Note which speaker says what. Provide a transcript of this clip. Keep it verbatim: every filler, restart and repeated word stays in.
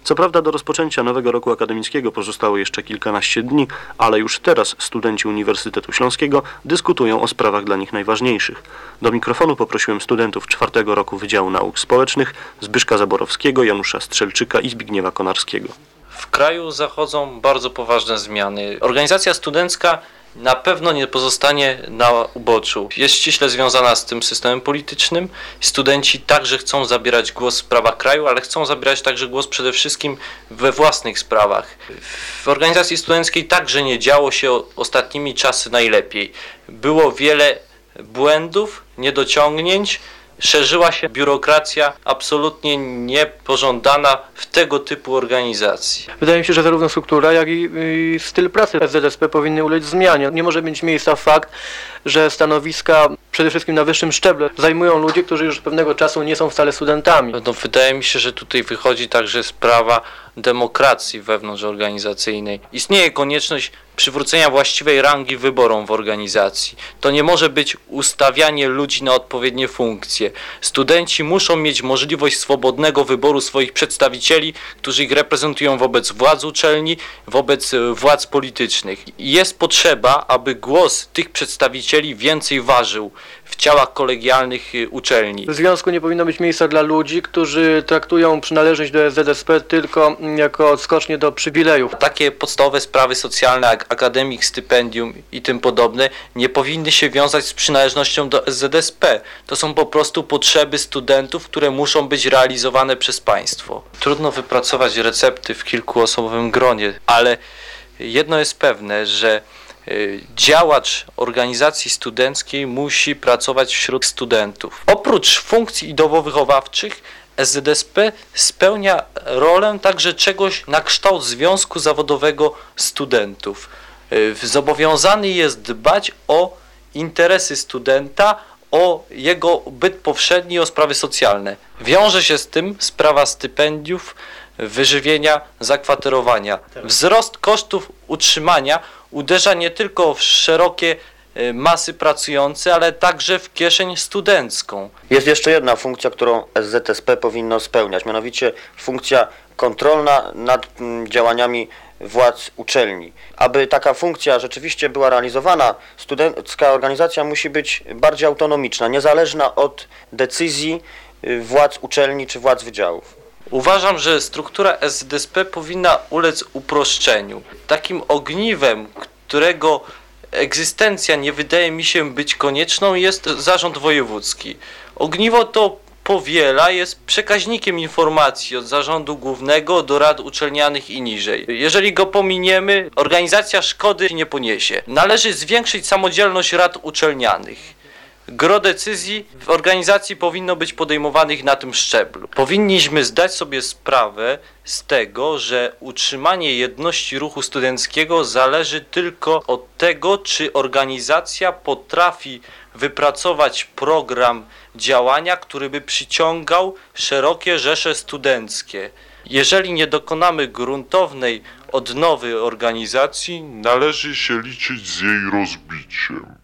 Speaker 1: Co prawda do rozpoczęcia nowego roku akademickiego pozostało jeszcze kilkanaście dni, ale już teraz studenci Uniwersytetu Śląskiego dyskutują o sprawach dla nich najważniejszych. Do mikrofonu poprosiłem studentów czwartego roku Wydziału Nauk Społecznych Zbyszka Zaborowskiego, Janusza Strzelczyka i Zbigniewa Konarskiego.
Speaker 2: W kraju zachodzą bardzo poważne zmiany. Organizacja studencka na pewno nie pozostanie na uboczu. Jest ściśle związana z tym systemem politycznym. Studenci także chcą zabierać głos w sprawach kraju, ale chcą zabierać także głos przede wszystkim we własnych sprawach. W organizacji studenckiej także nie działo się ostatnimi czasy najlepiej. Było wiele błędów, niedociągnięć. Szerzyła się biurokracja absolutnie niepożądana w tego typu organizacji.
Speaker 3: Wydaje mi się, że zarówno struktura, jak i, i styl pracy S Z S P powinny ulec zmianie. Nie może mieć miejsca fakt, że stanowiska przede wszystkim na wyższym szczeblu zajmują ludzie, którzy już pewnego czasu nie są wcale studentami.
Speaker 2: No, wydaje mi się, że tutaj wychodzi także sprawa demokracji wewnątrzorganizacyjnej. Istnieje konieczność przywrócenia właściwej rangi wyborom w organizacji. To nie może być ustawianie ludzi na odpowiednie funkcje. Studenci muszą mieć możliwość swobodnego wyboru swoich przedstawicieli, którzy ich reprezentują wobec władz uczelni, wobec władz politycznych. Jest potrzeba, aby głos tych przedstawicieli więcej ważył w ciałach kolegialnych uczelni.
Speaker 3: W związku nie powinno być miejsca dla ludzi, którzy traktują przynależność do S Z S P tylko jako odskocznie do przywilejów.
Speaker 2: Takie podstawowe sprawy socjalne jak akademik, stypendium i tym podobne nie powinny się wiązać z przynależnością do S Z S P. To są po prostu potrzeby studentów, które muszą być realizowane przez państwo. Trudno wypracować recepty w kilkuosobowym gronie, ale jedno jest pewne, że działacz organizacji studenckiej musi pracować wśród studentów. Oprócz funkcji ideowo-wychowawczych S Z S P spełnia rolę także czegoś na kształt związku zawodowego studentów. Zobowiązany jest dbać o interesy studenta, o jego byt powszedni, o sprawy socjalne. Wiąże się z tym sprawa stypendiów, wyżywienia, zakwaterowania. Wzrost kosztów utrzymania uderza nie tylko w szerokie masy pracujące, ale także w kieszeń studencką.
Speaker 4: Jest jeszcze jedna funkcja, którą S Z S P powinno spełniać, mianowicie funkcja kontrolna nad działaniami władz uczelni. Aby taka funkcja rzeczywiście była realizowana, studencka organizacja musi być bardziej autonomiczna, niezależna od decyzji władz uczelni czy władz wydziałów.
Speaker 2: Uważam, że struktura S Z S P powinna ulec uproszczeniu. Takim ogniwem, którego egzystencja nie wydaje mi się być konieczną, jest zarząd wojewódzki. Ogniwo to powiela, jest przekaźnikiem informacji od zarządu głównego do rad uczelnianych i niżej. Jeżeli go pominiemy, organizacja szkody nie poniesie. Należy zwiększyć samodzielność rad uczelnianych. Gro decyzji w organizacji powinno być podejmowanych na tym szczeblu. Powinniśmy zdać sobie sprawę z tego, że utrzymanie jedności ruchu studenckiego zależy tylko od tego, czy organizacja potrafi wypracować program działania, który by przyciągał szerokie rzesze studenckie. Jeżeli nie dokonamy gruntownej odnowy organizacji,
Speaker 5: należy się liczyć z jej rozbiciem.